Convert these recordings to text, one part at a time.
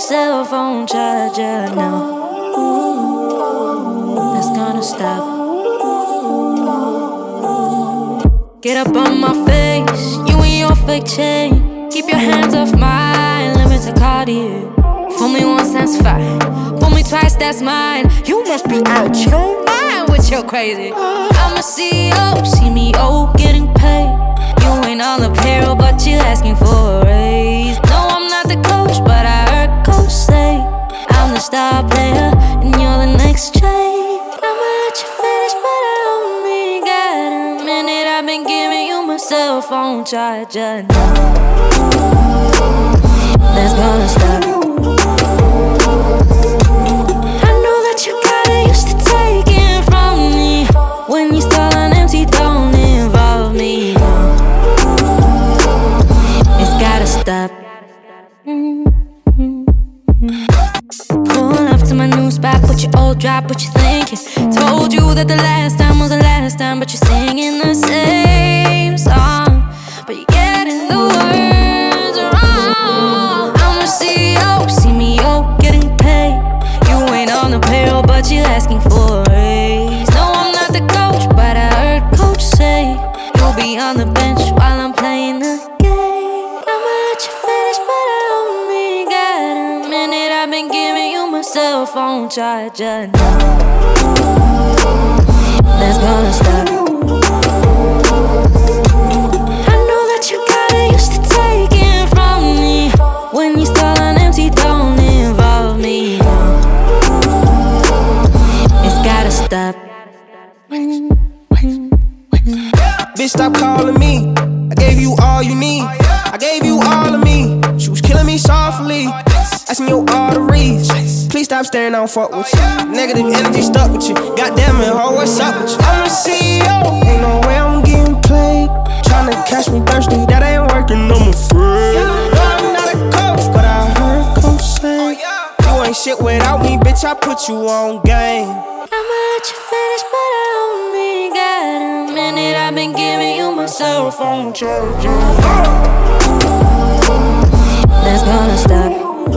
cell phone charger now. That's gonna stop. Get up on my face, you and your fake chain. Keep your hands off mine, limited Cartier. Fool me once, that's fine. Fool me twice, that's mine. You must be out your mind with your crazy. I'm a CEO, see me getting paid. You ain't on the payroll, but you asking for a raise. No, I'm not the coach, but I heard coach say I'm the star player and you're the next trade. I'ma let you finish, but I only got a minute. I've been giving you my cell phone charger now. That's gonna stop. I know that you got it used to taking from me. When you stall on empty, don't involve me now. It's gotta stop. Pull up to my new spot, put your old drop, what you thinking? Told you that the last time was the last time, but you're singing the same song, but you're getting the words wrong. I'm a CEO, see me getting paid. You ain't on the payroll, but you asking for a raise. No, I'm not the coach, but I heard coach say you'll be on the bench while I'm playing the game. I'ma let you finish, but I only got a minute. I've been giving you my cell phone charger now. That's gonna stop. I know that you got it used to taking from me. When you stall on empty, don't involve me now. It's gotta stop. Bitch, stop calling me. I gave you all you need. I gave you all of me. She was killing me softly, asking your arteries. Please stop staring, I don't fuck with you. Negative energy stuck with you. Goddamn it, ho, what's up with you? I'm a CEO, ain't no way I'm getting played. Tryna catch me thirsty, that ain't working, I'm afraid. No, I'm not a coach, but I heard coach say you ain't shit without me, bitch, I put you on game. I'ma let you finish, but I only got a minute. I've been giving you my cell phone charger. That's gonna stop.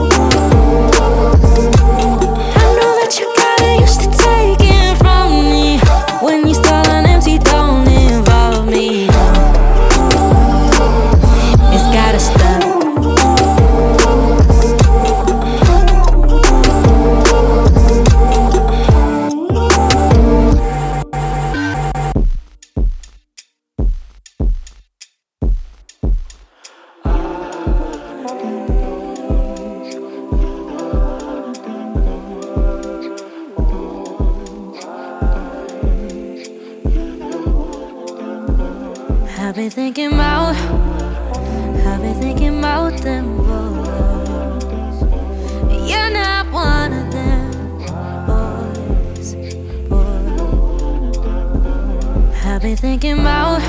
I know that you got it used to taking from me. When you stall on empty, don't involve me now. It's gotta stop. I've been thinking about them boys. You're not one of them boys, I've been thinking about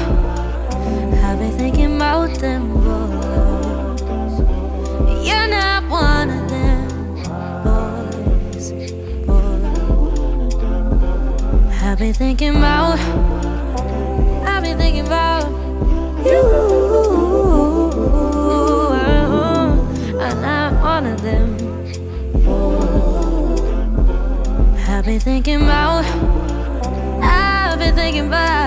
them boys. You're not one of them boys, I've been thinking about you. I'm not one of them. I've been thinking about